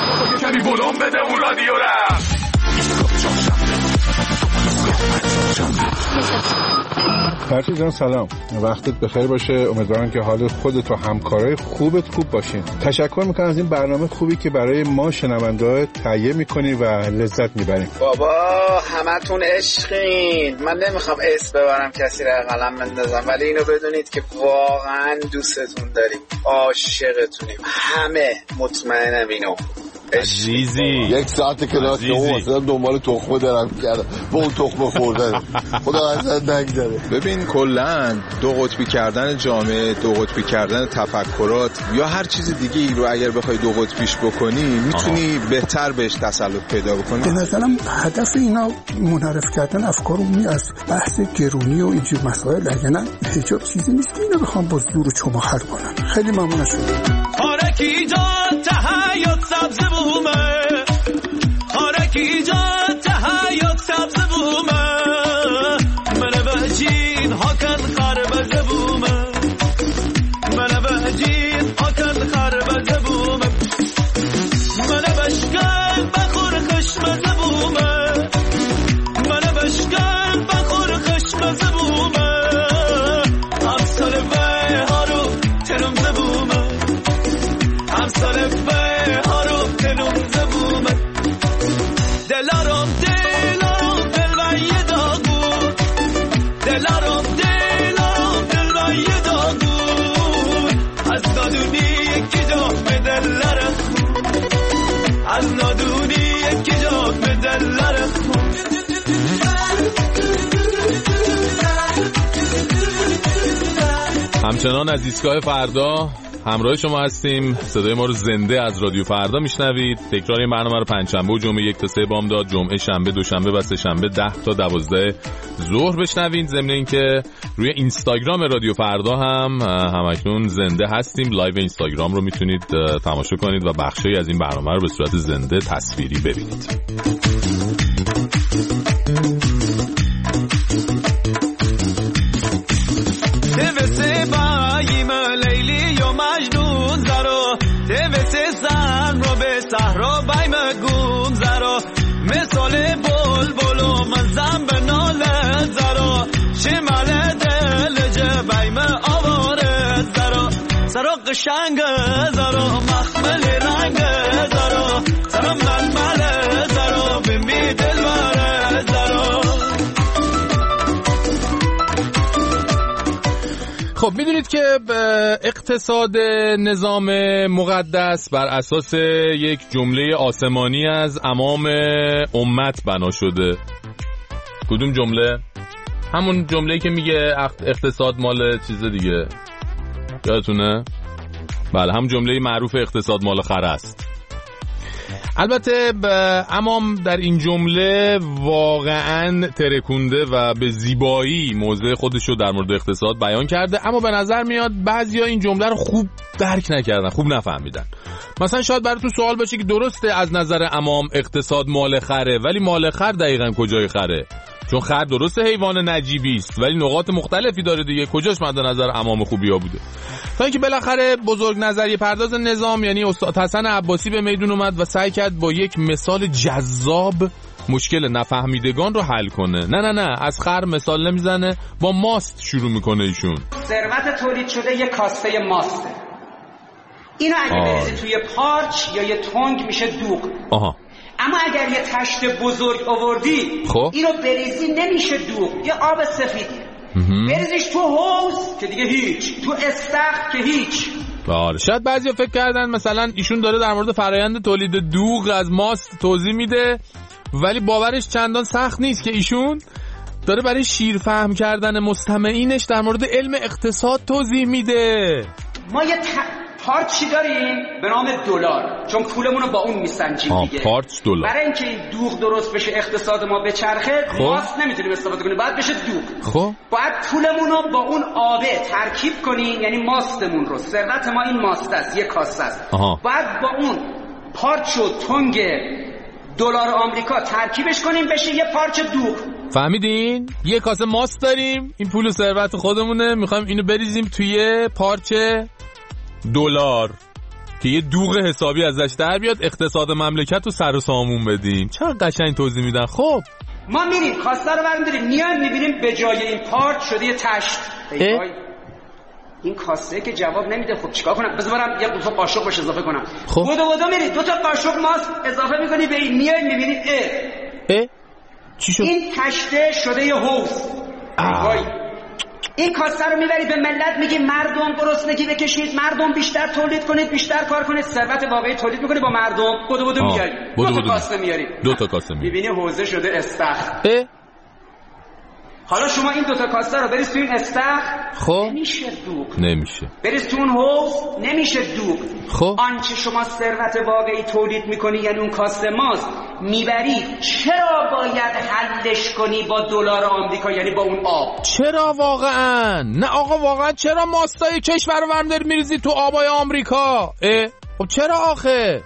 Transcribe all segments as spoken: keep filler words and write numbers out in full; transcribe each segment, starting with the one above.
کمی بلوم بده اون رادیو را. فرشید جان سلام، وقتت بخیر باشه. امیدوارم که حال خودت و همکارای خوبت خوب باشین. تشکر میکنم از این برنامه خوبی که برای ما شنونده‌ها تهیه میکنی و لذت میبریم. بابا همتون عشقین. من نمیخوام اسم ببرم کسی را قلم بندازم، ولی اینو بدونید که واقعا دوستتون داریم، عاشقتونیم همه. مطمئنم اینو. عزیزی یک ساعت کلاس که اون مثلا دنبال تخمه دارم کردم با اون تخمه خوردن خدا ازت نگ داره. ببین کلن دو قطبی کردن جامعه، دو قطبی کردن تفکرات یا هر چیز دیگه ای رو اگر بخوای دو قطبیش بکنی میتونی آها. بهتر بهش تسلط پیدا بکنی. به نظرم هدف اینا منحرف کردن افکار عمومی از بحث گرونی و اینجور مسائل، اگه نه حجاب چیزی نیست که اینا بخوام با زور و چما حل کنن. خیلی ممنون شدم. خارکی جان تهیات سبز بومه، خارکی جان تهیات سبز بومه، من بهجین هاکن خربز بومه، من بهجین هاکن خربز بومه، من بشکن بخور خشمز بومه، من بشکن بخور خشمز بومه، همسال به ها رو تنم بومه، همسال به ها رو تنم بومه، دلارم دلارم دل و یه داغو، دلارم دلارم دل و یه داغو، از نادونی یکی جا به دلار خون، از نادونی یکی جا به دلار خون. همچنان از ایستگاه فردا همراه شما هستیم. صدای ما رو زنده از رادیو فردا میشنوید. تکرار این برنامه رو پنجشنبه و جمعه یک تا سه بامداد، جمعه شنبه دوشنبه و سه شنبه ده تا دوازده ظهر بشنوید. ضمن اینکه روی اینستاگرام رادیو فردا هم همکنون زنده هستیم. لایو اینستاگرام رو میتونید تماشا کنید و بخشی از این برنامه رو به صورت زنده تصویری ببینید. صحرا بایم گوم زرا مثال بول بولو من زن به ناله زرا شمال دل جبایم آواره زرا سرا قشنگ زرا مخمل رنگ زرا سرا ململ زرا بمی دل باره زرا. خب میدونید که اقتصاد نظام مقدس بر اساس یک جمله آسمانی از امام امت بنا شده. کدوم جمله؟ همون جمله‌ای که میگه اقتصاد مال چیز دیگه، یادتونه؟ بله، هم جمله معروف اقتصاد مال خر است. البته امام در این جمله واقعا ترکونده و به زیبایی موضع خودش رو در مورد اقتصاد بیان کرده، اما به نظر میاد بعضیا این جمله رو خوب درک نکردن، خوب نفهمیدن. مثلا شاید براتون سوال باشه که درسته از نظر امام اقتصاد مال خره، ولی مال خر دقیقاً کجای خره؟ چون خر درسته حیوان نجیبی است ولی نقاط مختلفی داره دیگه. کجاش مد نظر امام خوبیا بوده؟ تا اینکه بالاخره بزرگ نظریه پرداز نظام یعنی استاد حسن عباسی به میدون اومد و سعی کرد با یک مثال جذاب مشکل نفهمیدگان رو حل کنه. نه نه نه از خر مثال نمیزنه، با ماست شروع میکنه ایشون. ثروت تولید شده یک کاسته ماسته. اینو اگه بریزی توی پارچ یا یه تنگ میشه دوغ. آها. اما اگر یه تشت بزرگ آوردی خب اینو بریزی نمیشه دوغ، یه آب سفید. بریزیش تو حوض که دیگه هیچ، تو استخر که هیچ. بله، شاید بعضیا فکر کردن مثلا ایشون داره در مورد فرآیند تولید دوغ از ماست توضیح میده، ولی باورش چندان سخت نیست که ایشون داره برای شیر فهم کردن مستمعینش در مورد علم اقتصاد توضیح میده. ما یه ت... پارچی داریم به نام دلار، چون پولمون رو با اون میسنجیم دیگه. پارچ دلار. برای اینکه این دوغ درست بشه اقتصاد ما بچرخه، ماست نمیتونیم استفاده کنیم، باید بشه دوغ. خب باید پولمون رو با اون آبه ترکیب کنیم، یعنی ماستمون رو. ثروت ما این ماست است، یک کاسه است. باید با اون پارچ و تنگ دلار آمریکا ترکیبش کنیم بشه یه پارچ دوغ. فهمیدین؟ یه کاسه ماست داریم، این پول و ثروت خودمونه، میخوایم اینو بریزیم توی پارچ دلار. که یه دوغ حسابی ازش در بیاد، اقتصاد مملکت رو سر و سامون بدیم. چقدر قشنگ توضیح میدن. خب ما میریم کاسه رو برمی‌داریم، میایم میبینیم به جای این پارت شده یه تشت. این کاسه که جواب نمیده. خب چیکار کنم؟ بذار برم یه دو تا قاشق بهش اضافه کنم. خب بودو بودو میری دو تا قاشق ماست اضافه میکنی به این، میای میبینی اه اه چی شد؟ این تشته شده یه حوض. این کاسه رو میبری به ملت میگی مردم گرسنگی بکشید، مردم بیشتر تولید کنید، بیشتر کار کنید، ثروت واقعی تولید میکنی با مردم. بودو بودو میاری دو تا کاسه میاری دو تا کاسه میاری میبینی حوضه شده استخر. حالا شما این دوتا کاسه رو بریز تو این استخر، خب نمیشه دوغ، نمیشه. بریز تو اون حوض، نمیشه دوغ. خب آنچه شما ثروت واقعی تولید میکنی یعنی اون کاسه ماست میبری، چرا باید حلش کنی با دلار آمریکا یعنی با اون آب؟ چرا واقعا؟ نه آقا واقعا چرا ماستای کشور رو برمی‌داری میریزی تو آبای آمریکا؟ اه خب چرا آخه؟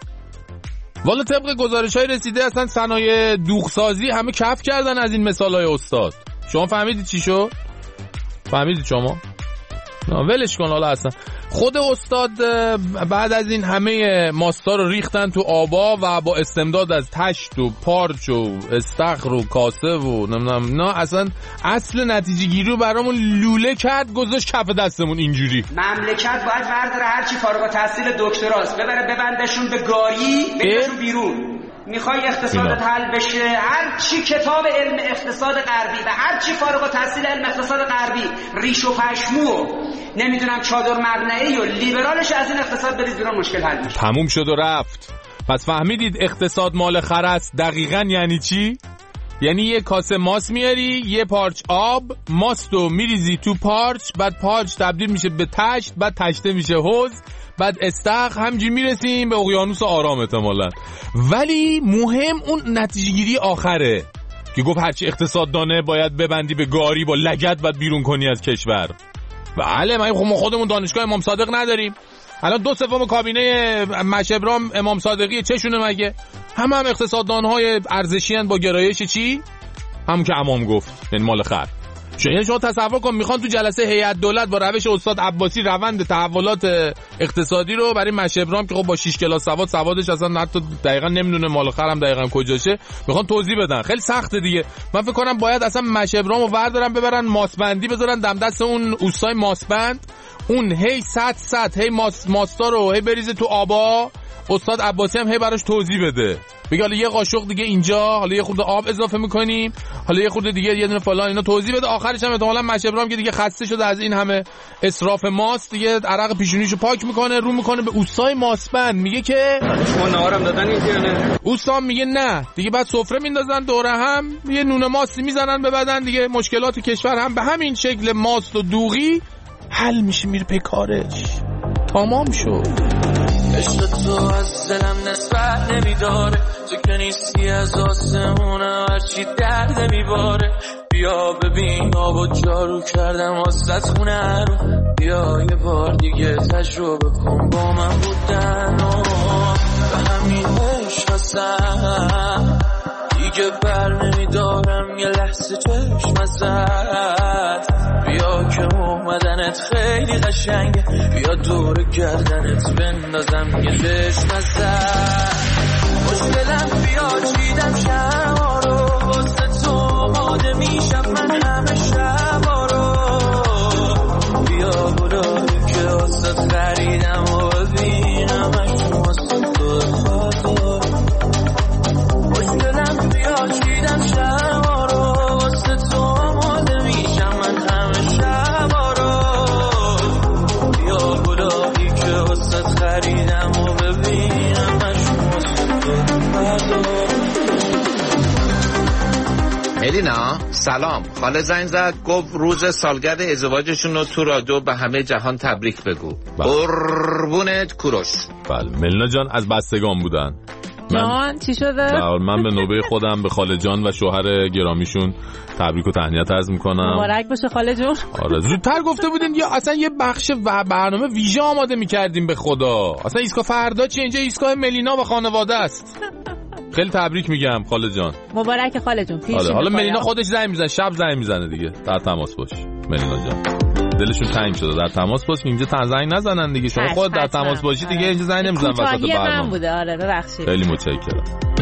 والا طبق گزارش‌های رسیده اصلا صنایع دوغسازی همه کف کردن از این مثالای استاد. شما فهمیدید چی شد؟ فهمیدید شما؟ نه ولش کن. حالا اصلا خود استاد بعد از این همه ماستا رو ریختن تو آبا و با استمداد از تشت و پارچ و استخر و کاسه و نمیدونم نه اصلا اصل نتیجه گیری رو برامون لوله کرد، گذاشت کف دستمون اینجوری. مملکت باید برداره هرچی فارغ التحصیل دکتراست ببره ببندشون به گاری بکشون بیرون. میخوای اقتصادت حل بشه، هر چی کتاب علم اقتصاد غربی و هر چی فارغ التحصیل علم اقتصاد غربی ریش و پشمو نمیدونم چادر مقنعه‌ای و لیبرالش از این اقتصاد بریز بیرون، مشکل حل میشه. تموم شد و رفت. پس فهمیدید اقتصاد مال خر است دقیقاً یعنی چی؟ یعنی یه کاسه ماست میاری، یه پارچ آب، ماستو میریزی تو پارچ، بعد پارچ تبدیل میشه به تشت، بعد تشته میشه حوض، بعد استخر، همجی میرسیم به اقیانوس آرام احتمالاً. ولی مهم اون نتیجه گیری آخره که گفت هرچی اقتصاد دانه باید ببندی به گاری با لگد بعد بیرون کنی از کشور. بله ما خودمون دانشگاه امام صادق نداریم. الان دو سوم کابینه مشبرام امام صادقی چشونه مگه؟ هم هم اقتصاددانهای ارزشی ان با گرایش چی؟ هم که امام گفت یعنی مال خر. یعنی شما تصور کن میخوان تو جلسه هیئت دولت با روش استاد عباسی روند تحولات اقتصادی رو برای مشبرام که خب با شش کلاس سواد سوادش اصلا حتی دقیقاً نمیدونه مال خرم دقیقاً کجاشه میخوان توضیح بدن. خیلی سخته دیگه. من فکر کنم باید اصلا مشبرامو بردارن ببرن ماسبندی بذارن دم دست اون اوستای ماسبند، اون هی صد صد هی ماس ماستا رو هی بریزه تو آبا، استاد عباسی هم هی براش توضیح بده، بگه حالا یه قاشق دیگه اینجا، حالا یه خورده آب اضافه میکنیم، حالا یه خورده دیگه یه دونه فلان، اینا توضیح بده. آخرش هم احتمالاً مشبرام که دیگه خسته شده از این همه اسراف ماست دیگه عرق پیشونیشو پاک میکنه، رو میکنه به اوستای ماسبند، میگه که شما نهارم دادن اینجا نه؟ اوستا میگه نه دیگه. بعد سفره میندازن دوره هم، یه نون ماستی میزنن به بدن دیگه. مشکلات کشور هم به همین شکل ماست و دوغی حل میشه، میره به کارش. تمام شد. عشق تو از دلم نسبت نمیداره، تو که نیستی از آسمونم هرچی درد میباره. بیا ببین آبا جارو کردم واسط خونه رو، بیا یه بار دیگه تجربه کن با من بودن و به همین عشق هستم دیگه بر نمیدارم یه لحظه چشم ازت. بیا که اومدنت خیلی قشنگه، بیا دور گردنت بندازم یه چشم ازت. خوشگلم بیا چیدم شما رو واسه تو آماده میشم من همه شبا رو. بیا برای که واسه خریدم و ببینم اشون واسه تو خاطر. خوشگلم بیا چیدم شما رو واسه تو آماده میشم من همه شبا رو. بیا برای که واسه خریدم و ببینم اشون واسه تو خاطر. ملینا سلام، خاله زنگ زد گفت روز سالگرد ازدواجشون رو تو رادیو به همه جهان تبریک بگو. قربونت کوروش. بله ملینا جان از بستگان بودن. جان چی شده؟ من به نوبه خودم به خاله جان و شوهر گرامیشون تبریک و تهنیت عرض میکنم. مبارک باشه خاله جون. آره زودتر گفته بودین یا اصلا یه بخش و برنامه ویژه آماده میکردیم به خدا. اصلا ایستگاه فردا چی؟ اینجا ایستگاه ملینا و خانواده است. خیلی تبریک میگم خاله جان. مبارک خاله جون. حالا حالا ملینا خودش زنگ میزنه، شب زنگ میزنه دیگه. در تماس باش ملینا جان. دلشون تنگ شده در تماس باش اینجا زنگ نزنن دیگه. شما خود در تماس باشی دیگه اینجا زنگ نمیزنن وسط برنامه. من بوده آره ببخشید. خیلی متشکرم.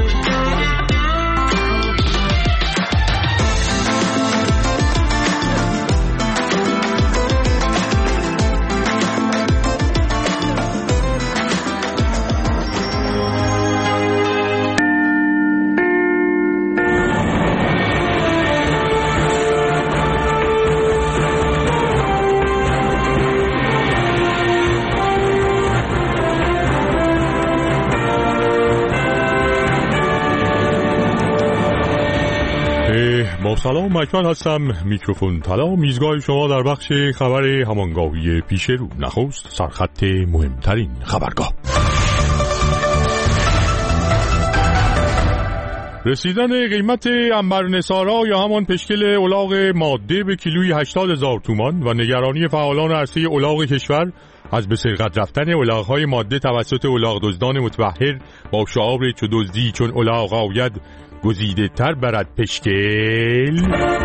با سلام مکمن هستم، میکروفون طلا میزگاه شما در بخش خبر همانگاهی پیش رو. نخست سرخط مهمترین خبرگاه. رسیدن قیمت عنبرنثارا یا همان پشکل الاغ ماده به کیلوی هشتاد هزار تومان و نگرانی فعالان عرصه الاغ کشور از به سرقت رفتن الاغ‌های ماده توسط الاغ دزدان متبحر با شعار چو دزدی چون الاغ آید گزیده تر برد پشکل.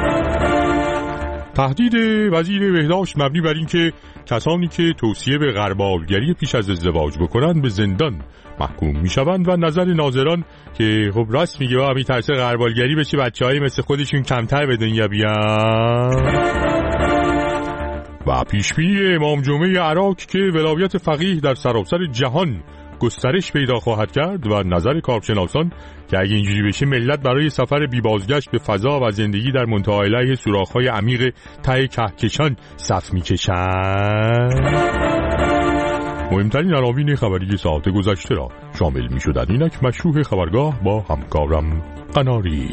تهدید وزیر بهداشت مبنی بر اینکه کسانی که توصیه به غربالگری پیش از ازدواج بکنند به زندان محکوم میشوند و نظر ناظران که خب راست میگه با میترسه غربالگری بشه بچه‌های مثل خودشون کمتر به دنیا بیان. و پیشبینی امام جمعه عراق که ولایت فقیه در سراسر جهان گسترش پیدا خواهد کرد و نظر کارشناسان که اگه اینجوری بشه ملت برای سفر بی بازگشت به فضا و زندگی در منتهی علیه سوراخ‌های عمیق ته کهکشان صف می‌کشند. مهمترین عناوین خبری ساعت گذشته را شامل می‌شدند. اینک مشروع خبرگاه با همکارم قناری.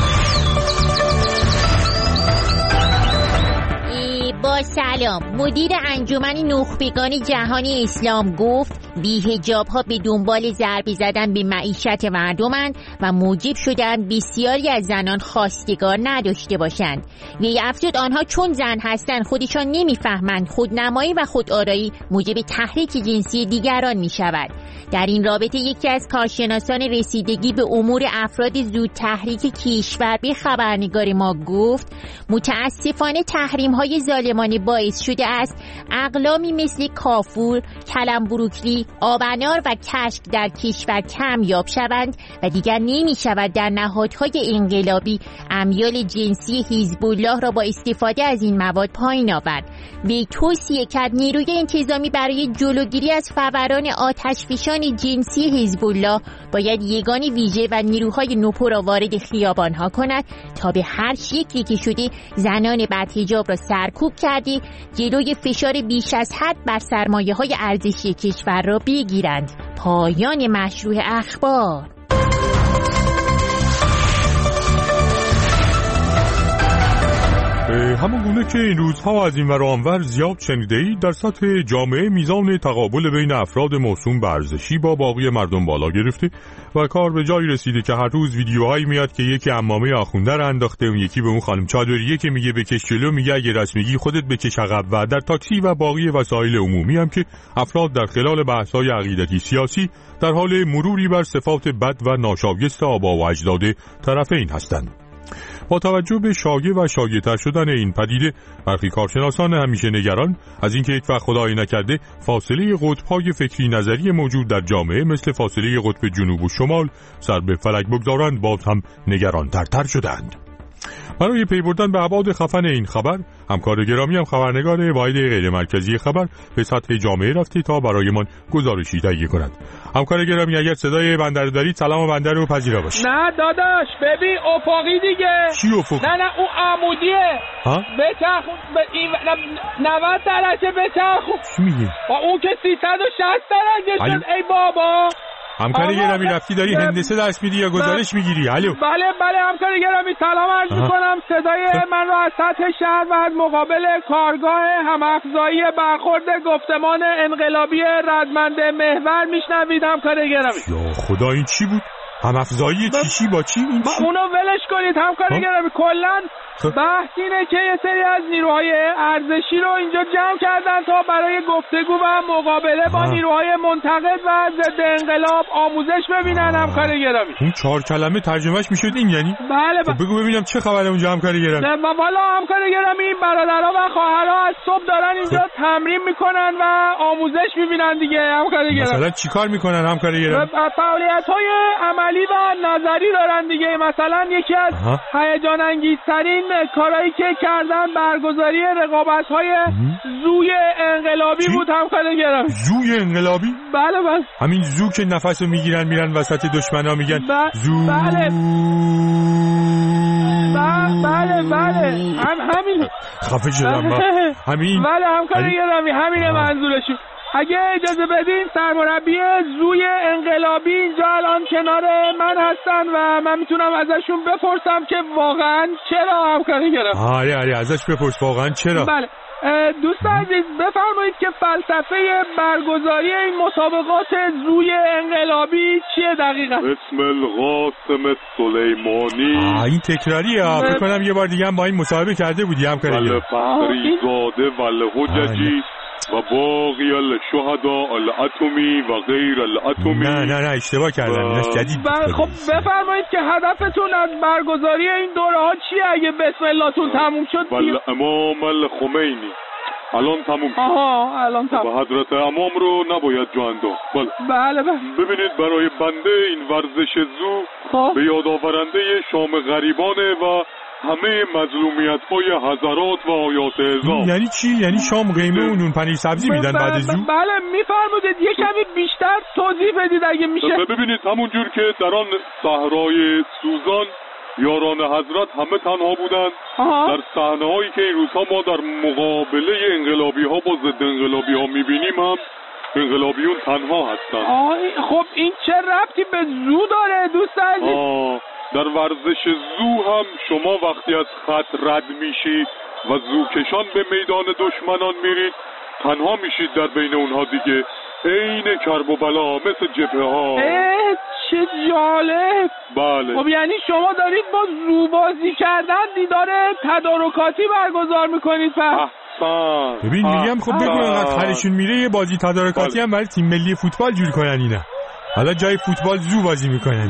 با سلام. مدیر انجمن نخبگان جهانی اسلام گفت بی‌حجاب ها به دنبال ضربه زدن به معیشت مردمند و موجب شدن بسیاری از زنان خواستگار نداشته باشند. وی افزود آنها چون زن هستند خودشان نمیفهمند خودنمایی و خودآرایی موجب تحریک جنسی دیگران می شود. در این رابطه یکی از کارشناسان رسیدگی به امور افراد زود تحریک کشور به خبرنگار ما گفت متاسفانه تحریم های ظالمانه باعث شده است اقلامی مثل کافور، کلم بروکلی، آبنار و کشک در کشور کمیاب شوند و دیگر نمی شود در نهادهای انقلابی امیال جنسی حزب الله را با استفاده از این مواد پایین آورد. وی توصیه کرد نیروی انتظامی برای جلوگیری از فوران آتشفشان جنسی حزب الله باید یگان ویژه و نیروهای نوپا را وارد خیابانها کند تا به هر شکلی که شده زنان بدحجاب را سرکوب کرده جلوی فشار بیش از حد بر سرمایه‌های ارزشی کشور را بگیرند. پایان مشروع اخبار. همون گونه که این روزها از این ور و آنور زیاد شنیده‌اید در سطح جامعه میزان تقابل بین افراد موسوم به ارزشی با باقی مردم بالا گرفته و کار به جایی رسیده که هر روز ویدیوهایی میاد که یکی عمامه آخونده رو انداخته، اون یکی به اون خانم چادریه که میگه بکش جلو میگه اگه رسمیگی خودت بکش عقب، و در تاکسی و باقی وسایل عمومی هم که افراد در خلال بحث‌های عقیدتی سیاسی در حال مروری بر صفات بد و ناشایست آبا و اجداد طرفین هستند. با توجه به شایع و شایع‌تر شدن این پدیده برخی کارشناسان همیشه نگران از اینکه یک وقت خدایی نکرده فاصله قطب‌های فکری نظری موجود در جامعه مثل فاصله قطب جنوب و شمال سر به فلک بگذارند باز هم نگران‌ترتر شدند. برای پی بردن به ابعاد خفن این خبر همکار گرامی هم خبرنگار واحد غیر مرکزی خبر به سطح جامعه رفته تا برایمان گزارشی تهیه کند. همکار گرامی اگر صدای بنده رو دارید سلام بنده رو پذیرا باشید. نه داداش ببین افقی دیگه. چی افقی؟ نه نه اون عمودیه. ها؟ بچرخون به این نود درجه بچرخون. چی میگی؟ با اون که سیصد و شصت درجه شد ای بابا. همکار گرامی رفتی داری هندسه درس میدی یا گزارش میگیری؟ الو. بله بله همکار گرامی سلام عرض می‌کنم. صدای من رو از سطح شهر و از مقابل کارگاه همافزایی برخورد گفتمان انقلابی رزمند محور میشنوید همکار گرامی. یا خدا این چی بود؟ همافزایی چیشی با چی؟ این با اونو ولش کنید همکار گرامی. کلا بحث اینه که یه سری از نیروهای ارزشی رو اینجا جمع کردن تا برای گفتگو و مقابله با نیروهای منتقد و ضد انقلاب آموزش ببینن. همکار گرامی اون چهار کلمه ترجمهش میشد این یعنی؟ بله بله. بگو ببینم چه خبره اونجا همکار گرامی؟ والا همکار گرامی این برادرها و خواهرها از صبح دارن اینجا تمرین میکنن و آموزش میبینن دیگه. همکار گرامی مثلا چیکار میکنن همکار گرامی؟ فعالیت‌های عملی و نظری دارن دیگه. مثلا یکی از هیجان انگیزترین کارهایی که کردن برگزاری رقابت‌های زوی انقلابی بود. همکار گرامی زوی انقلابی؟ بله بله. همین زو که نفسو میگیرن میرن وسط دشمنا میگن ب... زو. بله بله بله هم همین خفه شدم با همین. بله همکار گرامی همینه منظورشون. اگه اجازه بدین سرمربی زوی انقلابی اینجا الان کنار من هستن و من میتونم ازشون بپرسم که واقعا چرا همکاری گرفت. آره آره ازش بپرس واقعا چرا. بله دوست عزیز بفرمایید که فلسفه برگزاری این مسابقات زوی انقلابی چیه دقیقا؟ اسم القاسم سلیمانی. آه این تکراریه. فکر کنم یه بار دیگه هم با این مصاحبه کرده بودی همکاری گرفت. فخری زاده و الحججی و باقی الشهداء الاتمی و غیر الاتمی. نه نه نه اشتباه کردم اینش جدید. خب بفرمایید که هدفتون از برگزاری این دوره ها چیه اگه بسم اللهتون تموم شد؟ بله امام الخمینی الان تموم شد. آها الان تموم. و حضرت امام رو نباید جا انداخت. بله بله بله. ببینید برای بنده این ورزش زو خب. به یاد آورنده شام غریبانه و همه مظلومیت‌های حضرات و آیات اعظام. یعنی چی؟ یعنی شام قیمه و نون پنیر سبزی میدن بعد از زو؟ بله میفرمودید یه کمی بیشتر توضیح بدید اگه میشه. ببینید همونجور که در آن صحرای سوزان یاران حضرت همه تنها بودند، در صحنه‌هایی که این روزها ما در مقابله انقلابی‌ها با ضد انقلابی‌ها می‌بینیم هم انقلابیون تنها هستند. خب این چه ربطی به زو داره دوست عزیز؟ در ورزش زو هم شما وقتی از خط رد میشید و زوکشان به میدان دشمنان میرید تنها میشید در بین اونها دیگه. عین کرب و بلا مثل جبهه ها. چه جالب. بله. خب یعنی شما دارید با زو بازی کردن دیدار تدارکاتی برگزار میکنید پس؟ احسن. ببین میگم خب بگو انقدر خرشون میره یه بازی تدارکاتی هم برای تیم ملی فوتبال جور کنن اینا. حالا جای فوتبال زو بازی میکنن.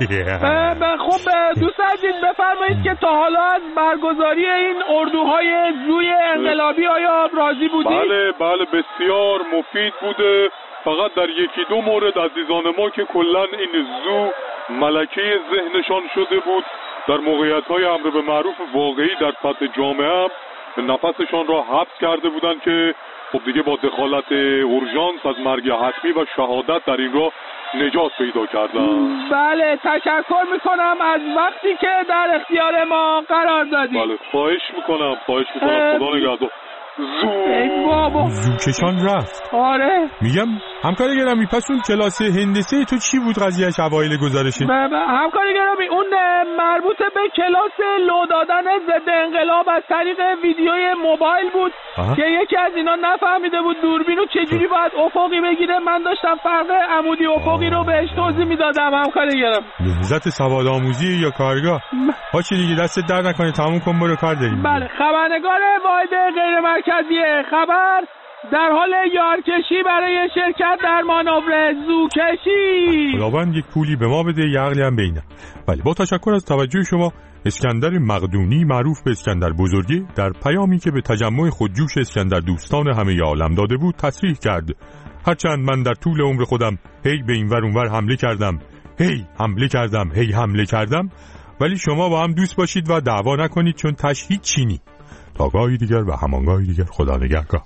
بله. خب دوست عزیز بفرمایید که تا حالا از برگزاری این اردوهای زوی انقلابی آیا راضی بودید؟ بله بله بسیار مفید بوده. فقط در یکی دو مورد عزیزان ما که کلا این زو ملکه ذهنشان شده بود در موقعیت‌های امر به معروف واقعی در سطح جامعه هم نفسشان را حبس کرده بودند که خب دیگه با دخالت اورژانس از مرگ حتمی و شهادت در این راه نجات پیدا کردن. بله تشکر میکنم از وقتی که در اختیار ما قرار دادید. بله خواهش میکنم خواهش میکنم خدا نگهدار. زو ای بابا زوکشان رفت. آره میگم همکار گرامی پس اون کلاس هندسه تو چی بود قضیهش اوایل گزارشه؟ همکار گرامی اون مربوط به کلاس لو دادن ضد انقلاب از طریق ویدیوی موبایل بود. آه. که یکی از اینا نفهمیده بود دوربینو چجوری باید افقی بگیره. من داشتم فرق عمودی افقی رو بهش توضیح میدادم. همکار گرامی نهضت سواد آموزی یا کارگاه باشه دیگه دست در نکنه تموم کن برو کار داریم. بله خبرنگار واحد غیر مرکزی خبر در حال یارکشی برای شرکت در مانور زوکشی. خداوند یک پولی به ما بده یه عقلی هم بینه. بله با تشکر از توجه شما اسکندر مقدونی معروف به اسکندر بزرگی در پیامی که به تجمع خودجوش اسکندر دوستان همه عالم داده بود تصریح کرد هرچند من در طول عمر خودم هی به این ور اون ور حمله کردم هی حمله کردم هی حمله کردم ولی شما با هم دوست باشید و دعوا نکنید چون تشهید چینی. تا گاهی دیگر و همانگاهی دیگر خدا نگهدار.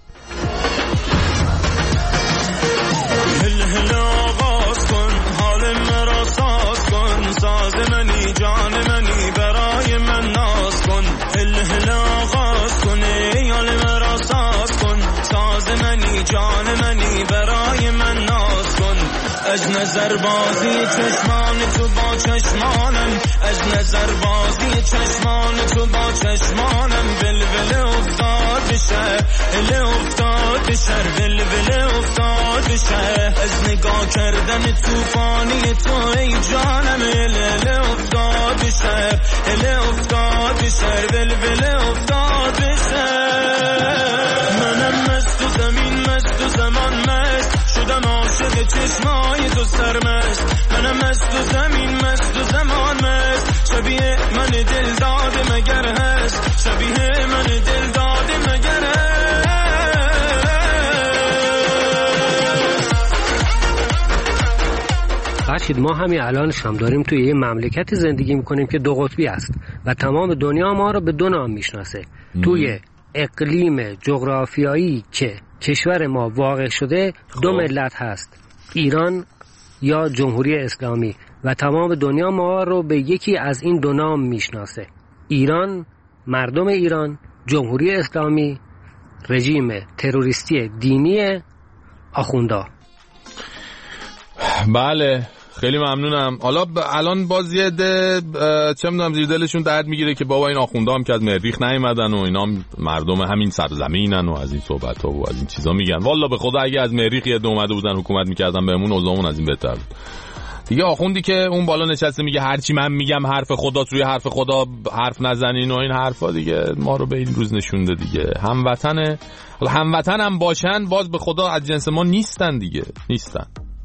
هل هل آغاز کن حال مرا ساز کن ساز منی جان منی برای من ناز کن. هل هل آغاز کن حال مرا ساز کن ساز منی جان منی برای من ناز کن. از نظر بازی چشمان تو با چشمانم از نظر بازی چشمان تو با چشمانم ولوله افتاد به شهر ال افتاد به شهر ول ول افتاد به شهر از نگاه کردن توفانی تو ای جانم ال ال افتاد به شهر ال افتاد به شهر ول ول افتاد به شهر منم مست و زمین مست و زمان مست شدم عاشق چشمای تو سرمست منم مست و زمین مست و زمان مست شبیه من دل داده مگر هست شبیه من دل داده مگر هست فرشید ما همین الانش هم داریم توی یه مملکتی زندگی میکنیم که دو قطبی است و تمام دنیا ما رو به دو نام میشناسه. توی اقلیم جغرافیایی که کشور ما واقع شده دو ملت هست، ایران یا جمهوری اسلامی، و تمام دنیا ما رو به یکی از این دو نام میشناسه. ایران، مردم ایران، جمهوری اسلامی، رژیم تروریستی دینی آخوندا. بله خیلی ممنونم. حالا ب... الان باز یه ده چه میدونم زیر دلشون درد میگیره که بابا این آخوندا هم که از مریخ نیومدن و اینا مردم همین سرزمینن و از این صحبت ها و از این چیزا میگن. والا به خدا اگه از مریخ یه اومده بودن حکومت میکردن بهمون اوضاعمون از این بهتر بود. دیگه آخوندی که اون بالا نشسته میگه هرچی من میگم حرف خدا روی حرف خدا حرف نزنین و این حرفا دیگه ما رو به این روز نشونده دیگه. هموطن حالا هموطن هم باشن باز به خدا از جنس ما نیستن دیگه، نیستن.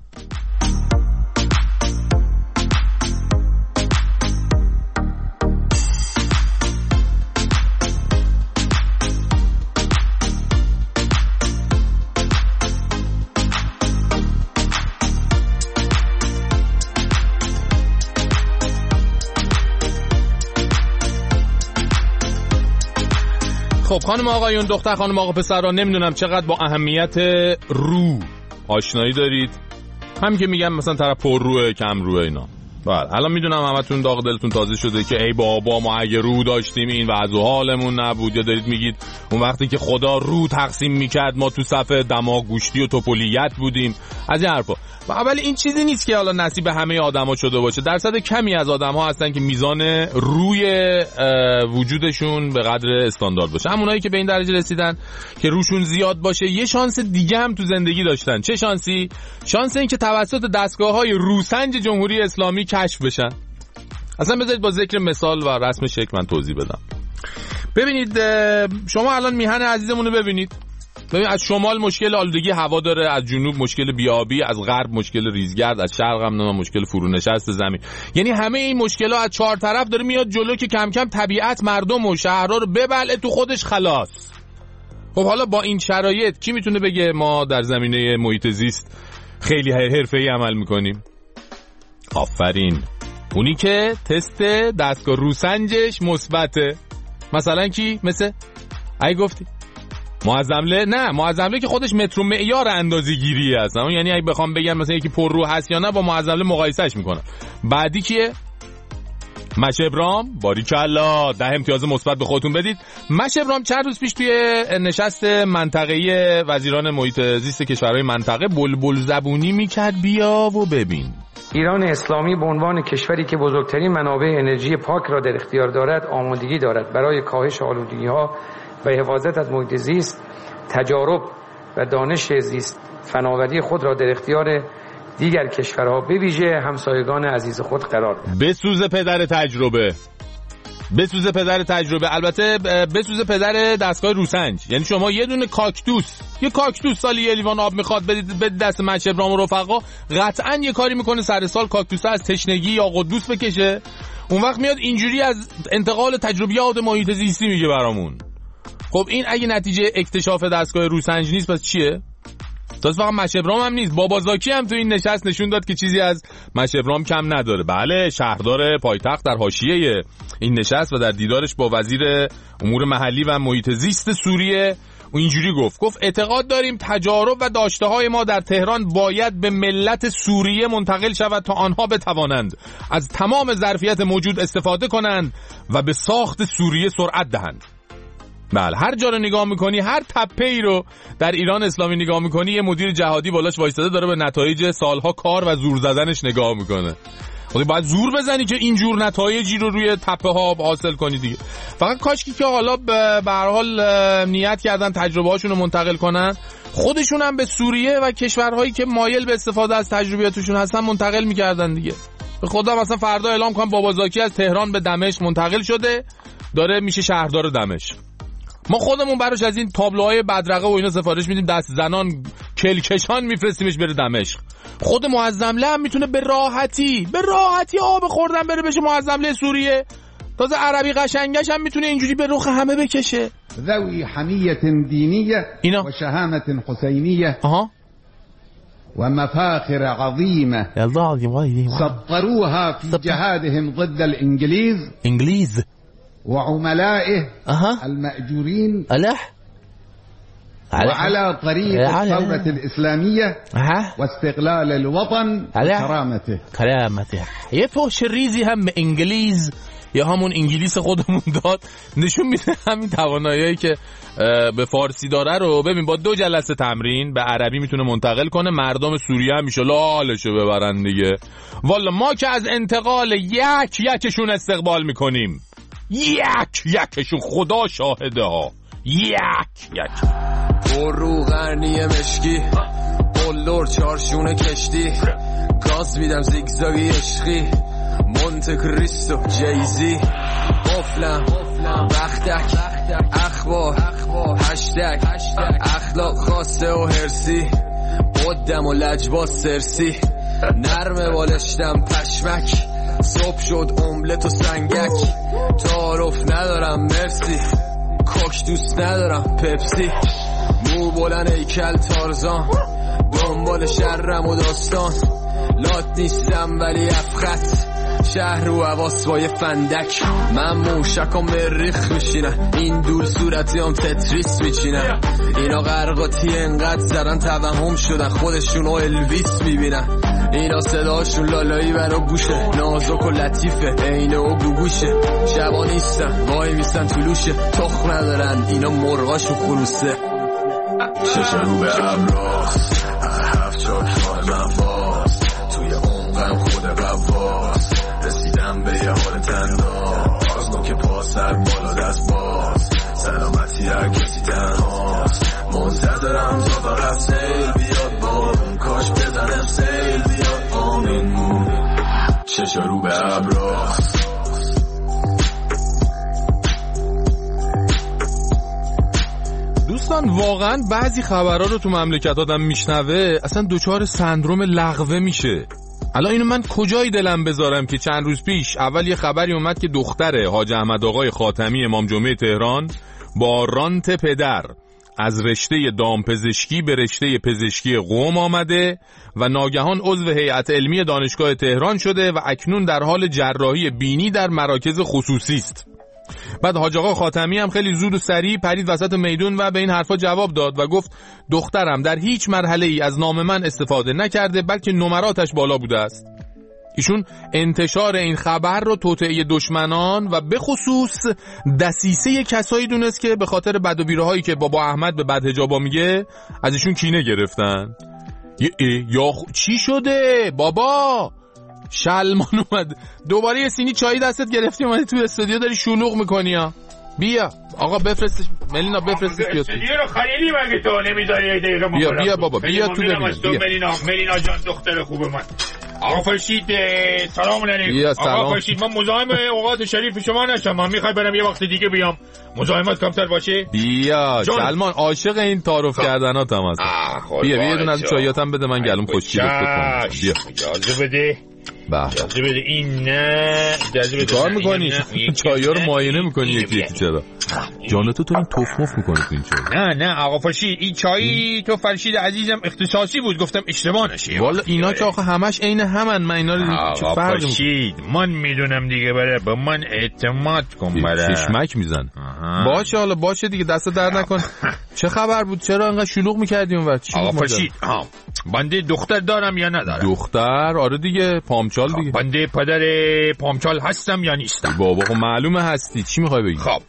خب خانم آقایون، دختر خانم آقا پسران، نمیدونم چقدر با اهمیت رو آشنایی دارید. هم که میگم مثلا طرف پر روه کم روه اینا. بله الان میدونم همتون داغ دلتون تازه شده که ای بابا ما اگه رو داشتیم این وضع حالمون نبود. یا دارید میگید اون وقتی که خدا رو تقسیم میکرد ما تو صف دماغ گوشتی و توپولیت بودیم، از این حرفا. ولی این چیزی نیست که حالا نصیب همه آدما شده باشه. درصد کمی از آدم‌ها هستن که میزان روی وجودشون به قدر استاندارد باشه. همونایی که به این درجه رسیدن که روشون زیاد باشه یه شانس دیگه هم تو زندگی داشتن. چه شانسی؟ شانس این که توسط دستگاه‌های روسنج جمهوری اسلامی کشف بشن. اصلا بذارید با ذکر مثال و رسم شکل من توضیح بدم. ببینید شما الان میهن عزیزمون رو ببینید. ببین از شمال مشکل آلودگی هوا داره، از جنوب مشکل بیابی، از غرب مشکل ریزگرد، از شرق هم نه مشکل فرونشست زمین. یعنی همه این مشکل‌ها از چهار طرف داره میاد جلو که کم کم طبیعت مردم و شهرها رو ببلعه تو خودش خلاص. خب حالا با این شرایط کی میتونه بگه ما در زمینه محیط زیست خیلی حرفه‌ای عمل میکنیم؟ آفرین، اونی که تست دستگاه روسنجش مثبته. مثلا کی؟ مثل ای گفتی معظمله؟ نه معظمله که خودش متر و معیار اندازه‌گیری هست. اون یعنی اگه بخوام بگم مثلا یکی پر رو هست یا نه با معظمله مقایسهش میکنم. بعدی کیه؟ مشبرام. باریکلا، ده امتیاز مثبت به خودتون بدید. مشبرام چند روز پیش توی نشست منطقه‌ای وزیران محیط زیست کشورهای منطقه بلبل زبونی میکرد. بیا و ببین. ایران اسلامی به عنوان کشوری که بزرگترین منابع انرژی پاک را در اختیار دارد آمادگی دارد برای کاهش آلودگی‌ها و حفاظت از محیط زیست. تجارب و دانش زیست فناوری خود را در اختیار دیگر کشورها به ویژه همسایگان عزیز خود قرار داد. بسوز پدر تجربه، بسوز پدر تجربه، البته بسوز پدر دستگاه روسنج. یعنی شما یه دونه کاکتوس، یه کاکتوس سالی یه لیوان آب میخواد بدید به دست مشبرام و رفقا، قطعاً یه کاری میکنه سر سال کاکتوس از تشنگی یا قدوس بکشه. اون وقت میاد اینجوری از انتقال تجربیات محیط زیستی میگه برامون. خب این اگه نتیجه اکتشاف دستگاه روسنج نیست پس چیه؟ تازه فقط مشبرام هم نیست، بابازاکی هم تو این نشست نشون داد که چیزی از مشبرام کم نداره. بله شهردار پایتخت در حاشیه این نشست و در دیدارش با وزیر امور محلی و محیط زیست سوریه و اینجوری گفت گفت اعتقاد داریم تجارب و داشته های ما در تهران باید به ملت سوریه منتقل شود تا آنها بتوانند از تمام ظرفیت موجود استفاده کنند و به ساخت سوریه سرعت دهند. بله هر جا رو نگاه میکنی، هر تپه‌ای رو در ایران اسلامی نگاه میکنی، یه مدیر جهادی بالاش وایستاده داره به نتایج سالها کار و زور زدنش نگاه میکنه. خب باید زور بزنی که اینجور نتایجی رو روی تپه ها حاصل کنی دیگه. فقط کاشکی که حالا به هر حال نیت کردن تجربه هاشون رو منتقل کنن، خودشون هم به سوریه و کشورهایی که مایل به استفاده از تجربیاتشون هستن منتقل میکردن دیگه. به خدا مثلا فردا اعلام کنم بابازاکی از تهران به دمشق منتقل شده، داره میشه شهردار دمشق. ما خودمون براش از این تابلوهای بدرقه و اینا سفارش میدیم، دست زنان کلکشان میفرستیمش بره دمشق. خود معظمله هم میتونه به راحتی به راحتی آب خوردن بره بشه معظمله سوریه. تازه عربی قشنگش هم میتونه اینجوری به رخ همه بکشه. ذوی حمیت دینیه و شهامت حسینیه و مفاخر عظیمه سطروها في جهادهم ضد الانجليز انجليز وعملائه المأجورين وعلى طريق الثورة الإسلامية واستقلال الوطن وكرامته کرامته. یه فحش ریزی هم به انگلیز یا همون انگلیس خودمون داد، نشون میده همین تواناییایی که به فارسی داره رو ببین با دو جلسه تمرین به عربی میتونه منتقل کنه. مردم سوریه هم میشه لالشو ببرن دیگه. والا ما که از انتقال یک یکشون استقبال میکنیم، یک یکشون، خدا شاهده ها، یک یک. پر رو غرنی مشکی قلور چارشونه کشتی، گاز میدم زیگزاگی عشقی، مونت کریستو جیزی، قفلم بختک اخبار هشتگ اخلاق خواسته و هرسی، قدم و لجباز سرسی، نرمه بالشتم پشمک، صبح شد املت و سنگک، تعارف ندارم مرسی، کوک دوست ندارم پپسی، مو بلند ایکل تارزان، دنبال شرم و داستان، لات نیستم ولی افخت، شهر رو حواس با یه فندک، من موشک و مریخ میشینم، این دور صورتی هم تتریس میچینم، اینا غرقاتی انقدر زدن توهم شدن خودشون و الویس میبینن، اینا صداشون لالایی برا گوشه، نازک و لطیفه اینه و گوگوشه، شبا نیستن وای میستن طلوشه، تخم ندارن اینا مرغاشو خروسه. شش رو به ابراز هفت چار چار نفاس توی عمقم خود قواس، رسیدم به یه حال تنداز، نوک پا سر بالا دست باز، سلامتی هر کسی تنهاست، منتظر دارم تا فقط سیل بیاد بارون، کاش بزنم سیل بیاد آمین مون. شش رو به ابراز. دوستان واقعا بعضی خبرها رو تو مملکت آدم میشنوه اصلا دوچار سندروم لغوه میشه. الان اینو من کجای دلم بذارم که چند روز پیش اول یه خبری اومد که دختر حاج احمد آقای خاتمی امام جمعه تهران با رانت پدر از رشته دامپزشکی به رشته پزشکی قم آمده و ناگهان عضو هیئت علمی دانشگاه تهران شده و اکنون در حال جراحی بینی در مراکز خصوصی است. بعد حاج آقا خاتمی هم خیلی زود و سریع پرید وسط میدون و به این حرفا جواب داد و گفت دخترم در هیچ مرحله ای از نام من استفاده نکرده بلکه نمراتش بالا بوده است. ایشون انتشار این خبر رو توطئه دشمنان و به خصوص دسیسه کسایی دونست که به خاطر بد و بیرهایی که بابا احمد به بدحجابا میگه از ایشون کینه گرفتن. یا چی شده بابا؟ شلمان اومد دوباره یه سینی چای دستت گرفتی اومدی تو استودیو داری شلوغ میکنی ها. بیا آقا بفرستش ملینا بفرستش بیا تو استودیو رو خریدی مگه تو نمیذاری یه دقیقه ما بیا بیا بابا بیا تو ببینم بیا ملینا ملینا جان دختر خوب من. آقا فرشید سلام علیکم. آقا فرشید من مزاحم اوقات شریف شما نشم، من میخوای برم یه وقت دیگه بیام مزاحمت کمتر باشه. بیا سلمان عاشق این تعارف کردناتم هستم. بیا بیا دون از چایاتم بده من گلوم خشکی بکنم. بیا اجازه بده. با اجازه بده این نه اجازه بده کار میکنی چایا رو معاینه میکنی یکی یکی چرا جان تو تو این توف مف میکنی تو این چای؟ نه نه آقا فرشید این چای تو فرشید عزیزم اختصاصی بود گفتم اشتباه نشه. والا اینا که آخه همش عین همن من اینا رو چه فرقی فرشید من میدونم دیگه بره به من اعتماد کن بره چشمک میزن. باشه حالا باشه دیگه دست درد نکن. چه خبر بود چرا انقدر شلوغ میکردی اونور؟ آقا فرشید بنده دختر دارم یا ندارم؟ دختر آره دیگه پامچال دیگه. بنده پدر پامچال هستم یا نیستم؟ بابا خب معلومه هستی چی میخوای بگی؟ خب بچه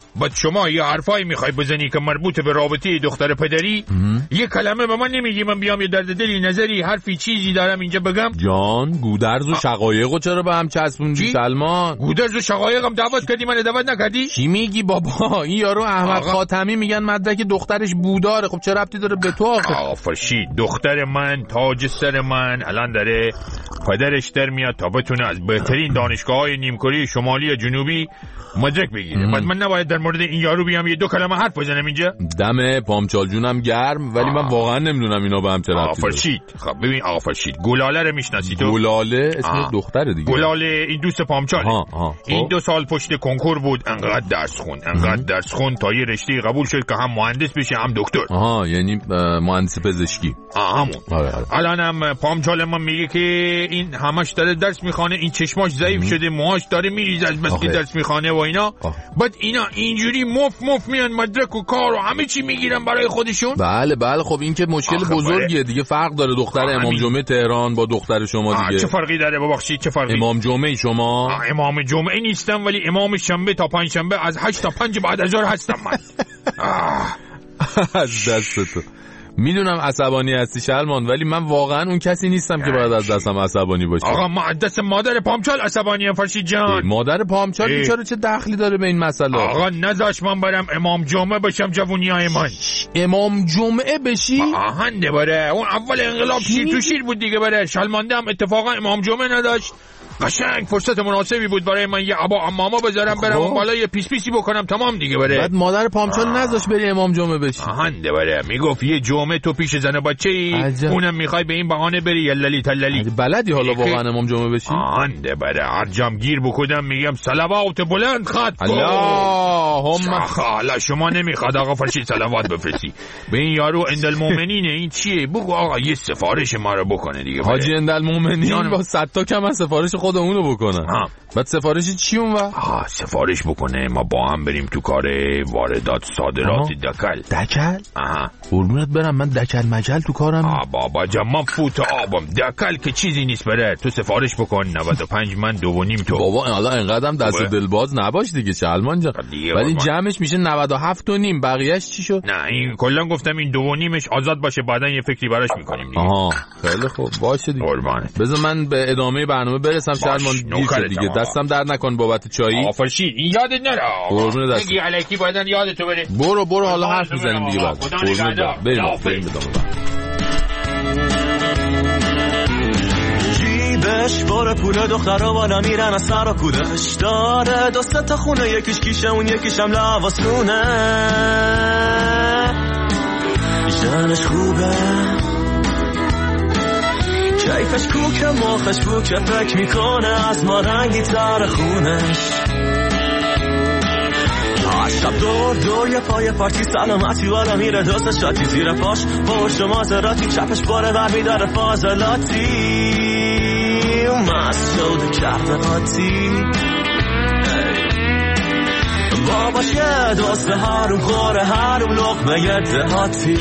شما یه حرفایی میخوای بزنی که مربوط به رابطه دختر پدری، یه کلمه به من نمیگی من بیام یه درد دلی نظری حرفی چیزی دارم اینجا بگم؟ جان گودرز و شقایقو چرا به هم چسبوندی سلمان؟ گودرز و شقایقم دعوت کردی من دعوت نکردی؟ چی میگی بابا؟ این یارو احمد خاتمی میگن مدرک دخترش بوداره. خب چه ربطی داره به تو آخه؟ آفرشید دختر من تاج سر من الان داره پدرش در میاد تا بتونه از بهترین دانشگاه‌های نیمکره شمالی یا جنوبی مدرک بگیره. بعد من نباید در مورد این یارو بیام یه دو کلمه حرف بزنم اینجا؟ دم پامچال جونم گرم ولی من واقعا نمیدونم اینا به هم چه ربطی داره. آفرشید خب ببین آفرشید گلاله رو میشناسی تو؟ گلاله اسم دختره دیگه. گلاله این دوست پامچاله. این دو سال پشت کنکور بود انقدر درس خوند انقدر درس خوند تا یه رشته قبول شد که هم مهندس بشه هم دکتر. آها یعنی مهندس پزشکی. آها همون. الانم پامچال من میگه که این همش داره درس میخونه، این چشماش ضعیف شده، موهاش داره میریزه از بس که درس میخونه و اینا. آه. بعد اینا اینجوری مف مف میان مدرک و کار و همه چی میگیرن برای خودشون. بله بله خب این که مشکل بزرگیه دیگه. فرق داره دختر امام جمعه تهران با دختر شما دیگه. چه فرقی داره ببخشید چه فرقی؟ امام جمعه شما؟ امام جمعه نیستم ولی امام شنبه تا پنج شنبه از هشت تا پنج بعد از ظهر هستم من. از دست تو میدونم عصبانی هستی شلمان ولی من واقعا اون کسی نیستم که باید از دستم عصبانی باشه. آقا ما دست مادر پامچال عصبانی ام فرشید جان. مادر پامچال بیچاره چه دخلی داره به این مسئله؟ آقا نذاش من برم امام جمعه بشم جوونیای من. امام جمعه بشی؟ آهنده بره اون اول انقلاب شیر تو شیر بود دیگه. بره شلمانده هم اتفاقا امام جمعه نداشت. قشنگ فرصت مناسبی بود برای من یه عبا عماما بذارم برم اون بالا یه پیس پیسی بکنم تمام دیگه. بره بعد مادر پامچال نذاش بری امام جمعه بشی. آهنده بره میگفت یه جمعه تو پیش زن و بچه‌ای اونم میخوای به این بهانه بری یللی تللی. بلدی حالا واقعا امام جمعه بشی؟ آهنده بره هر جام گیر بکودم میگم صلوات بلند خط اللهم حالا شما نمیخواد آقا فرشید صلوات بفرستی به این یارو اندالمومنینه این چیه؟ بگو آقا یه سفارش ما رو بکنه دیگه. حاجی اندالمومنین با صد تا کم از سفارش خودمونو بکنه. ها. بعد سفارشی چی اون وقت؟ آه سفارش بکنه ما با هم بریم تو کار واردات صادرات دکل. دکل؟ آها قربونت برم من دکل مجل تو کارم. آه بابا جان من فوت آبم دکل که چیزی نیست. بره تو سفارش بکن نود و پنج من دو و نیم تو. بابا حالا اینقدرم دست دلباز نباش دیگه سلمان جان. ولی جمعش میشه نود و هفت و نیم بقیه‌اش چی شد؟ نه این کلا گفتم این دو و نیمش آزاد باشه بعدن یه فکری براش میکنیم دیگه. آها خیلی خوب باشه دیگه. قربانت بذار من به ادامه برنامه برسم سلمان دیگه. دستم در نکن بابت چایی. آفرشید این یادت نره. قربون دست. میگی الکی بعدن یادت بره. برو برو حالا حرف میزنیم دیگه بعد. قربون دست. بریم بریم ادامه. جیبش بار پول دخترا بالا میرن از سر و کودش داره دو سه تا خونه یکیش کیشه اون یکیش هم لواسونه. جنش خوبه کیفش کوکه مخش کوکه فکر میکنه از ما رنگی تر خونش. شب دور دور یه پای پارتی سلامتی بالا میره دوست شاتی زیر پاش با شما زراتی چپش باره بر میداره فاضلاتی مست شده کرده قاطی باباش یه دوست هرون خوره هرون لقمه یه دهاتی.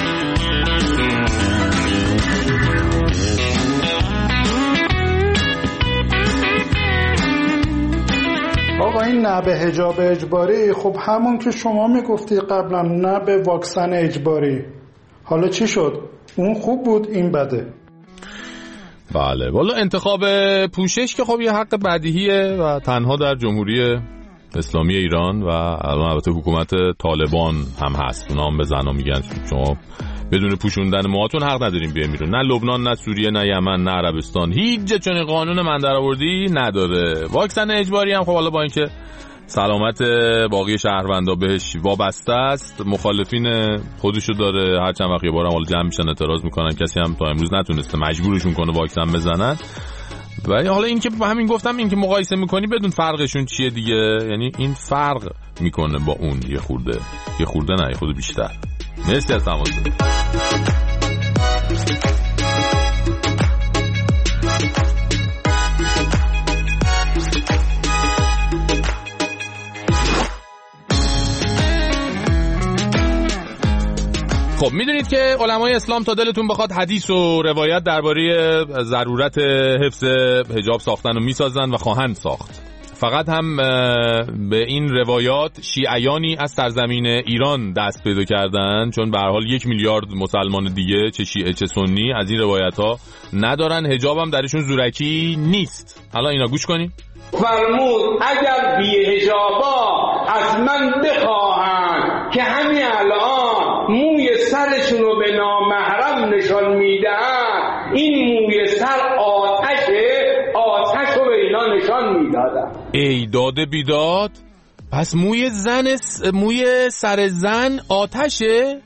آقا این نه به حجاب اجباری خب همون که شما میگفتی قبلا نه به واکسن اجباری حالا چی شد؟ اون خوب بود این بده. بله والا انتخاب پوشش که خب یه حق بدیهیه و تنها در جمهوری اسلامی ایران و البته حکومت طالبان هم هست. اونا هم به زنا میگن شما بدون پوشوندن موهاتون حق نداریم بیاین بیرون. نه لبنان نه سوریه نه یمن نه عربستان هیچ جا چون قانون من درآوردی نداره. واکسن اجباری هم خب حالا با اینکه سلامت باقی شهروندا بهش وابسته است مخالفین خودشو داره. هر چند وقت یه بارم حالا جمع میشن اعتراض میکنن کسی هم تا امروز نتونسته مجبورشون کنه واکسن بزنن. ولی حالا این که همین گفتم این که مقایسه میکنی بدون فرقشون چیه دیگه. یعنی این فرق میکنه با اون یه خورده یه خورده نه یه خورده بیشتر. مرسی از تماستون. خب میدونید که علمای اسلام تا دلتون بخواد حدیث و روایت درباره ضرورت حفظ حجاب ساختن و میسازن و خواهند ساخت. فقط هم به این روایات شیعیانی از سرزمین ایران دست پیدا کردن، چون به هر حال یک میلیارد مسلمان دیگه چه شیعه چه سنی از این روایت ها ندارن، حجاب هم درشون زورکی نیست. حالا اینا گوش کنیم. فرمود اگر بی حجابا از من بخواهند که همین الان موی سرشون رو به نامحرم نشان میدن، این موی سر آتشه، آتش رو به اینا نشان میدادن. ای داده بیداد، پس موی زن س... موی سر زن آتشه؟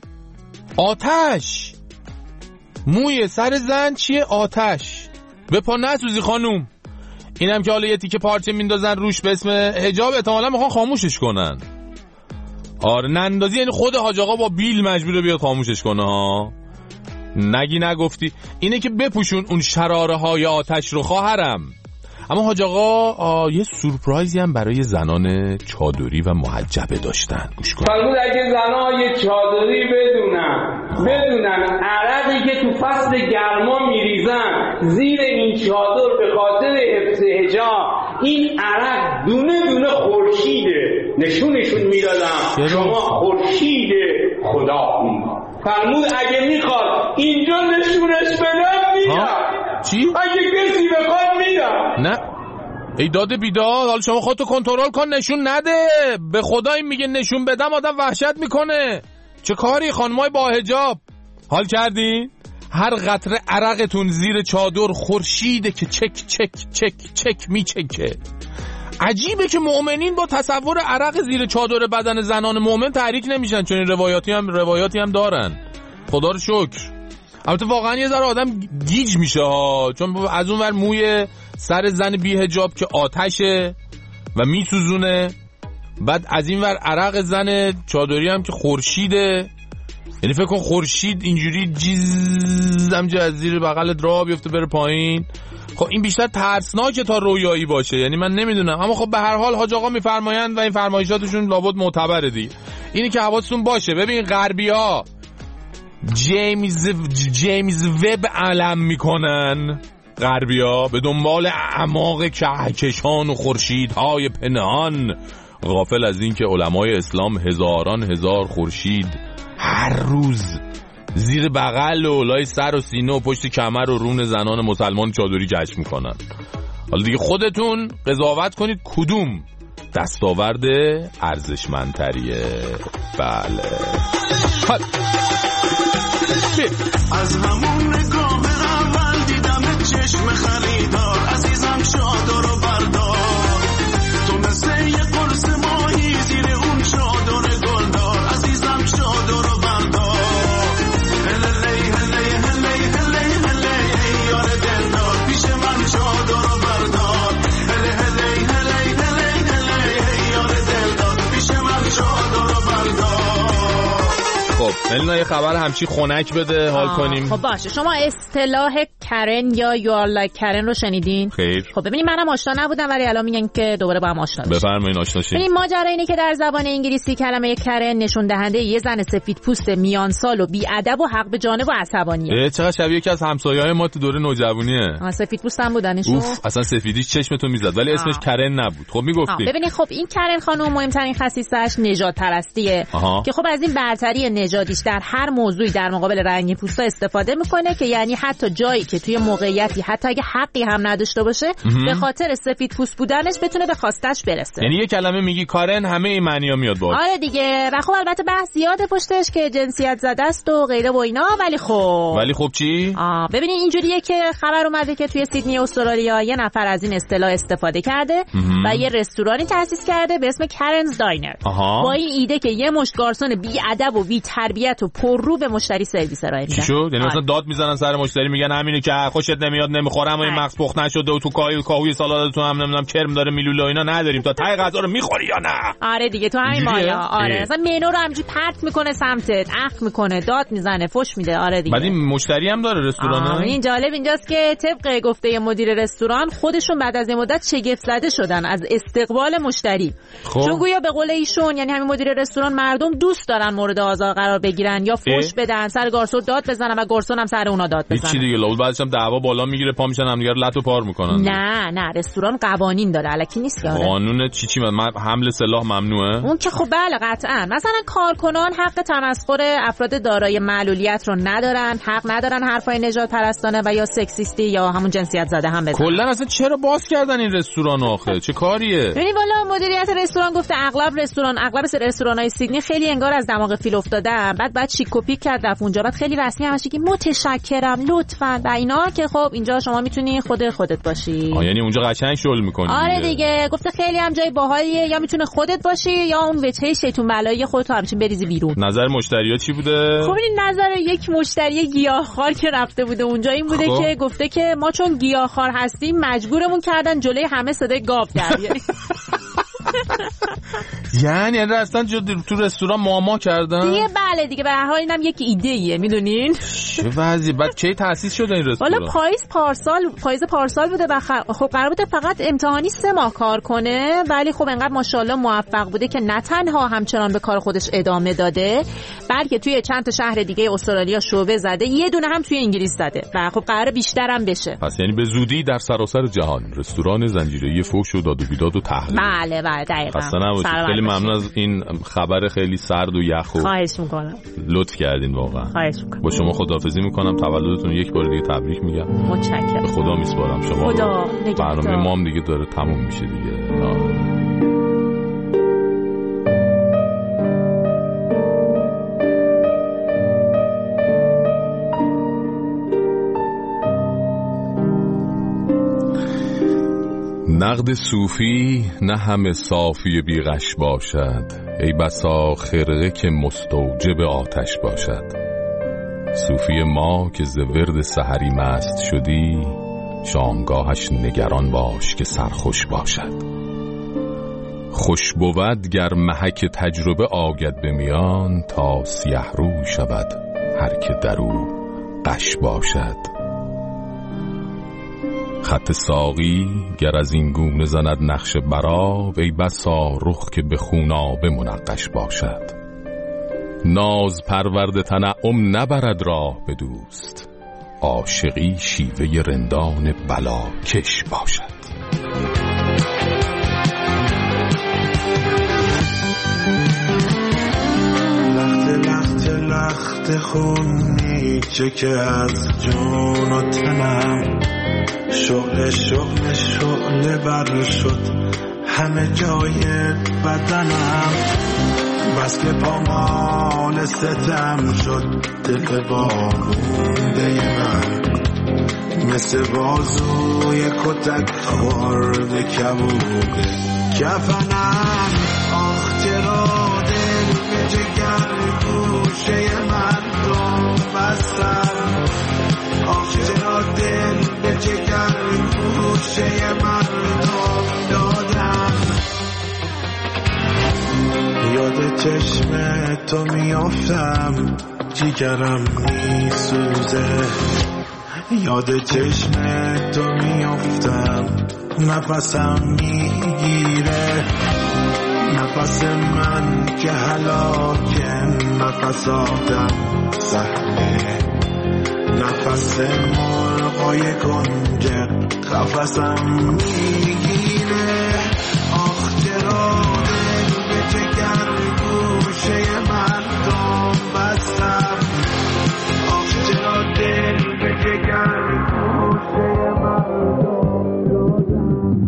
آتش موی سر زن چیه؟ آتش. به پا نسوزی خانوم. اینم که حالا یه تیکه پارچه میندازن روش به اسم حجاب، احتمالاً میخوان خاموشش کنن. آره نندازی، یعنی خود حاج آقا با بیل مجبوره بیاد خاموشش کنه ها. نگی نگفتی. اینه که بپوشون اون شراره های آتش رو خواهرم. اما حاج آقا یه سورپرایزی هم برای زنان چادری و محجبه داشتن. گوش کن. فرمود اگه زنای چادری بدونن بدونن عرقی که تو فصل گرما میریزن زیر این چادر به خاطر حفظ حجاب، این عرق دونه دونه خورشیده، نشونشون میدادم شما خورشید خدا میاد. فرمود اگه میخواد اینجا نشونش بدم میدم. چی؟ اگه کسی بخواد میدم. نه ای داده بیداد، حالا شما خودتو کنترل کن، نشون نده. به خدای میگه نشون بدم آدم وحشت میکنه. چه کاری خانمای با حجاب؟ حال کردین؟ هر قطره عرقتون زیر چادر خورشیده که چک چک چک چک میچکه. عجیبه که مؤمنین با تصور عرق زیر چادر بدن زنان مؤمن تحریک نمیشن، چون این روایاتی هم روایاتی هم دارن. خدا رو شکر. البته واقعا یه ذره آدم گیج میشه ها، چون از اون ور موی سر زن بی حجاب که آتشه و میسوزونه، بعد از این ور عرق زن چادری هم که خورشیده. یعنی فکر کن خورشید اینجوری جیزم جه از زیر بغلت راه بیفته بره پایین. خب این بیشتر ترسناکه تا رویایی باشه، یعنی من نمیدونم. اما خب به هر حال حاج آقا میفرمایند و این فرمایشاتشون لابد معتبره دیگه. اینی که حواستون باشه. ببین غربی‌ها جیمز جیمز وب علم میکنن، غربی‌ها به دنبال اعماق کهکشان و خورشیدهای پنهان، غافل از این که علمای اسلام هزاران هزار خورشید هر روز زیر بغل و لای سر و سینه و پشت کمر و رون زنان مسلمان چادری کشف میکنن. حالا دیگه خودتون قضاوت کنید کدوم دستاورد ارزشمندتریه. بله حالا از همون نگاه اول دیدم چشم خریدار، عزیزم چادر رو بردار، تو مثل یه قرص ماهی زیر اون چادر گلدار، عزیزم چادر رو بردار، هلی هلی هلی هلی هلی یار دلدار، پیش من چادر رو بردار، هلی هلی هلی هلی هلی یار دلدار، پیش من چادر رو بردار. خب ملینا یه خبر همچی خنک بده حال کنیم. خب باشه، شما اصطلاح کرن یا you are like کرن رو شنیدین؟ خیر. خب ببینید منم آشنا نبودم ولی الان میگن که دوباره با هم آشنا بشیم. بفرمایید آشنا شید. ببین ماجرا اینه که در زبان انگلیسی کلمه کرن نشون دهنده یه زن سفید پوست میان سال و بی ادب و حق به جانب و عصبانیه. چقدر شبیه یکی از همسایه‌های ما تو دوره نوجوانیه. آ سفید پوستم بودنشون. اوف اصلا سفیدیش چشمتون میزد ولی اسمش کرن نبود. خب میگفتی. ببینید خب این کرن خانم مهمترین خصیصه‌اش نژاد پرستیه که خب از این برتری نژادیش در هر موضوعی در مقابل رنگ پوستا استفاده میکنه، که یعنی حتی جایی که توی موقعیتی حتی اگه حقی هم نداشته باشه به خاطر سفید پوست بودنش بتونه به خواستش برسه. یعنی یه کلمه میگی کارن همه این معنی‌ها میاد باهاش. آره دیگه. و خب البته بحث زیاده پشتش که جنسیت زده است و غیره و اینا، ولی خب ولی خب چی؟ آ ببینید اینجوریه که خبر اومده که توی سیدنی استرالیا یه نفر از این اصطلاح استفاده کرده مهم. و یه رستورانی تأسیس کرده به اسم کرنز داینر. آها. با این ایده که یه مشت گارسون بی ادب و بی تربیت و پررو به مشتری سرویس ارائه میده. چی شد؟ یعنی مثلا داد میزنن سر مشتری میگن همینه که خوشت نمیاد نمیخورم و این مغز پخت نشده و تو کاهی کاهوی سالادتون هم نمیدونم کرم داره میلوله اینا نداریم، تا ته غذا رو میخوری یا نه؟ آره دیگه تو همین مایا. آره مثلا مینو رو همینجوری پرت میکنه سمتت، اخ میکنه، داد میزنه، فوش میده. آره دیگه. بعد این مشتری هم داره رستوران. این جالب اینجاست که طبق گفته مدیر رستوران خودشون بعد از این مدت شگفت زده شدن از استقبال مشتری. خب. چون گویا به قول ایشون یعنی همین مدیر رستوران مردم دوست دارن مورد آزار قرار بگیرن یا فوش بدن، سر گارسون داد بزنن و گارسون هم سر اونا داد بزنه. چی دیگه لول بعد بعدش هم دعوا بالا میگیره، پا میشن همدیگه رو لط و پار میکنن. نه نه رستوران قوانین داره، الکی نیست. یاره قانون چی چی من حمل سلاح ممنوعه؟ اون که خب بله قطعا. مثلا کارکنان حق تمسخر افراد دارای معلولیت رو ندارن، حق ندارن حرفای نژاد پرستانه و یا سکسیستی یا همون جنسیت زده هم بزنن. کلا اصلا چرا باز کردن این رستوران آخه؟ چه کاریه؟ ببین والا مدیریت رستوران گفته اغلب رستوران اغلب رستوران‌های سیدنی خیلی انگار از دماغ فیل افتادن، بعد بعد شیک و پیک کرد رفت اونجا، بعد خیلی رسمی همش میگه متشکرم لطفاً و اینا، که خب اینجا شما میتونی خود خودت باشی. آ یعنی اونجا قشنگ شل می‌کنی. آره دیگه گفته خیلی هم جای باحالیه، یا میتونه خودت باشی یا اون وجهه شیطون بلایی خودت رو همچین بریزی بیرون. نظر مشتری‌ها چی بوده؟ خب این نظر یک مشتری گیاهخوار که رفته بوده اونجا این بوده خب. که گفته که ما چون گیاهخوار هستیم مجبورمون کردن جلوی همه صدای گاو در بیاریم. یعنی اصلا تو رستوران معما کردن دیگه. بله دیگه، به هر حال اینم یک ایده ایه میدونین. چه وضعی؟ بعد کی تأسیس شده این رستوران؟ والا پاییز پارسال پاییز پارسال بوده و خب قرار بوده فقط امتحانی سه ماه کار کنه، ولی خب انقدر ماشاءالله موفق بوده که نه تنها همچنان به کار خودش ادامه داده، بلکه توی چند تا شهر دیگه استرالیا شعبه زده، یه دونه هم توی انگلیس زده و خب قرار بیشتر هم بشه. پس یعنی به زودی در سراسر جهان رستوران زنجیره‌ای فحش و داد و بیداد و تحقیر. بله بله دقیقاً. خیلی ممنون از این خبر خیلی سرد و یخ. خواهش میکنم. لطف کردین واقعا. خواهش میکنم. با شما خداحافظی میکنم، تولدتون یک بار دیگه تبریک میگم. متشکرم. خدا میسپارم شما. خدا نگهدار. برنامه ما هم دیگه داره تموم میشه دیگه. آه. نقد صوفی نه همه صافی بیغش باشد، ای بسا خرقه که مستوجب آتش باشد. صوفی ما که ز ورد سحری مست شدی، شامگاهش نگران باش که سرخوش باشد. خوش بود گر محک تجربه آید به میان، تا سیه رو شود هر که درو غش باشد. خط ساقی گر از این گونه زند نقش برآب، ای بسا رخ که به خونابه منقش باشد. ناز پرورد تنعم نبرد راه به دوست، عاشقی شیوه رندان بلا کش باشد. لخت لخت لخت خونی چه که از جون و تنم، شعله شعله شعله بر شد همه جای بدنم، بس که پامال ستم شد دل وامونده من، مثل بازوی کتک خورده کبوده کفنم. آخ چرا دل به جگر گوشه من دم بستم، آخ چرا دل به جگر گوشه من دم دادم. یاد چشم تو میافتم جگرم میسوزه، یاد چشم تو میافتم نفسم میگیره، نفس من که هلاکه نفس آدم سهله، نفس مرغای کنجه قفسم میگیره. آخ چرا دل به جگر گوشه من دم بستم، آخ چرا دل به جگر گوشه من دم دادم.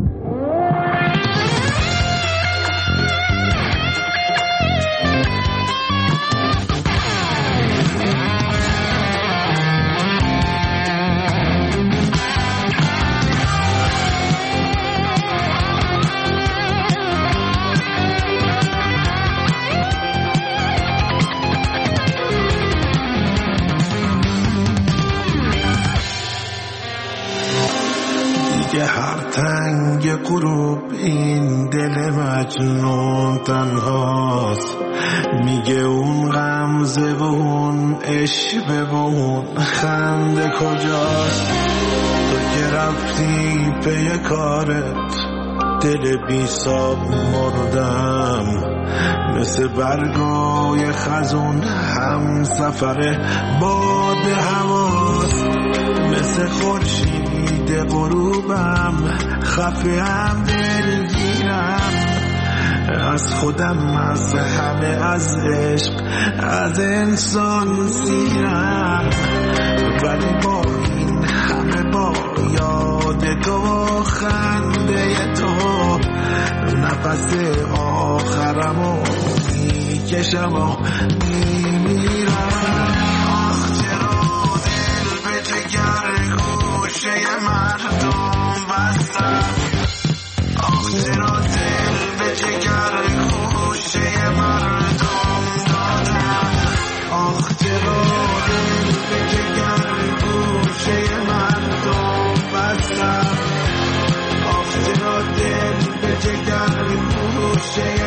دیگه هر تنگ غروب این دل مجنون تنهاست، میگه اون غمزه و اون عشق و اون خنده کجاست. تو که رفتی پی کارت دل بی ساب مردم، مثل برگای خزون هم سفر باد هواست، مثل خورشید غروبم خفه‌ام دلگیرم از خودم از همه از عشق از انسان سیرم ولی با این همه با یاد تو خنده تو نفس آخرمو میکشم و میمیرم آخ چرا دل به جگر گوشه مردم بستم آخ چرا دل به جگر گوشه مردم دادم آخ چرا دل به جگر گوشه مردم بستم آخ چرا دل به جگر گوشه